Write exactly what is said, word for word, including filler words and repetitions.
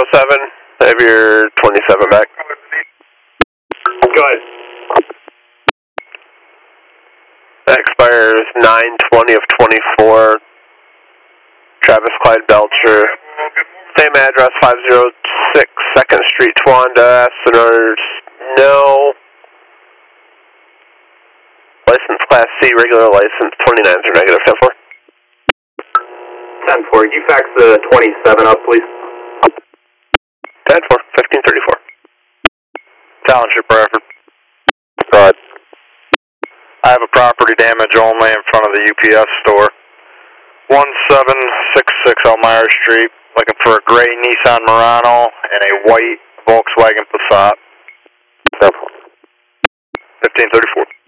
zero seven, have your twenty-seven back. Go ahead. That expires nine twenty of twenty-four. Travis Clyde Belcher. Same address, five oh six second Street, Towanda. Sonors, no. License Class C, regular license, twenty-nines are negative. ten four. ten four, you fax the twenty-seven up, please. ten four, fifteen thirty-four. Township Bradford. Go ahead. I have a property damage only in front of the U P S store. one seven six six Elmira Street. Looking for a gray Nissan Murano and a white Volkswagen Passat. ten four. fifteen thirty-four.